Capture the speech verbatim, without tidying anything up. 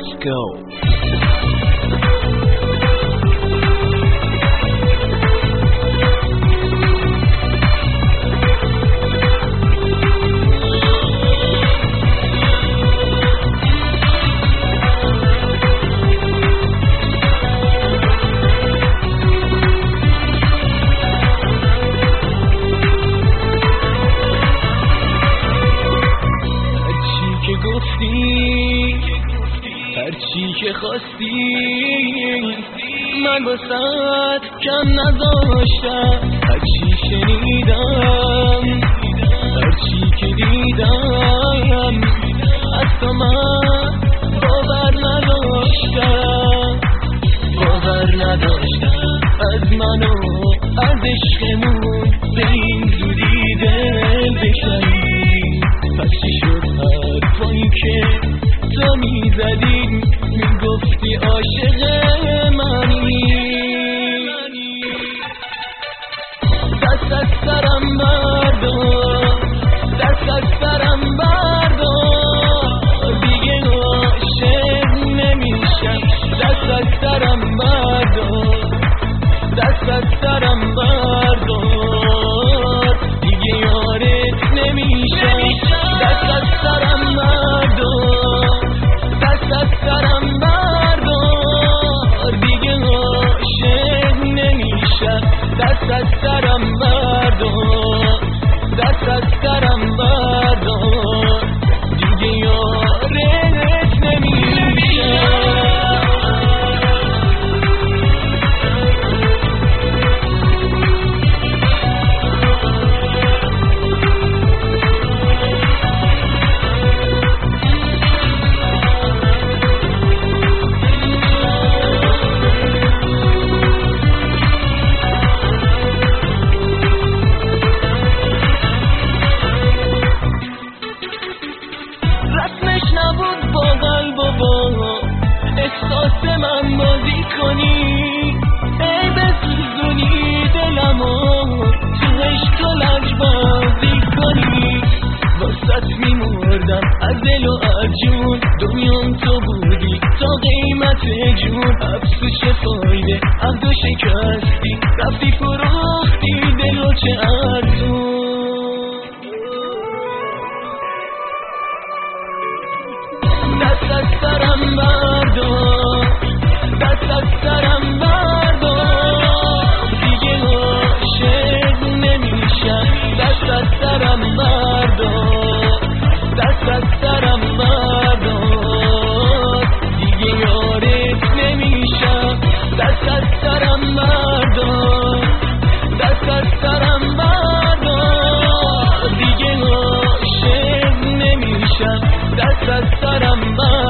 Let's go. هرچی که خواستی من واسات کم نذاشتم، هرچی شنیدم هرچی که دیدم از تو من باور نداشتم باور نداشتم از من و از عشقمون به این زودی دل بکنی. پس چی شد حرفایی که تو میزدی میگفتی عاشق منی؟ دست از سرم بردار دست از سرم بردار دیگه عاشق نمیشم. دست از سرم بردار دست از سرم بردار دیگه یارت نمیشم. دست از سرم بردار دست از سرم بردار دیگه عاشق نمیشم. دست از سرم بردار دست از سرم بردار دیگه یارت نمیشم. نبود با قلب و با احساس من بازی کنی، ای بسوزونی دلمو تو عشق و لج بازی کنی. واسط میمردم از دل و از جون، دنیام تو بودی تا قیمت جون. افسوس فایده عبد و شکستی رفتی فروختی دل و چه ارزون. دست از سرم بردار دست از سرم بردار دیگه عاشق نمیشم. دست از سرم بردار دست از سرم بردار دیگه یارت نمیشم. دست از سرم بردار دست از سرم بردار دیگه عاشق نمیشم. دست از سرم بردار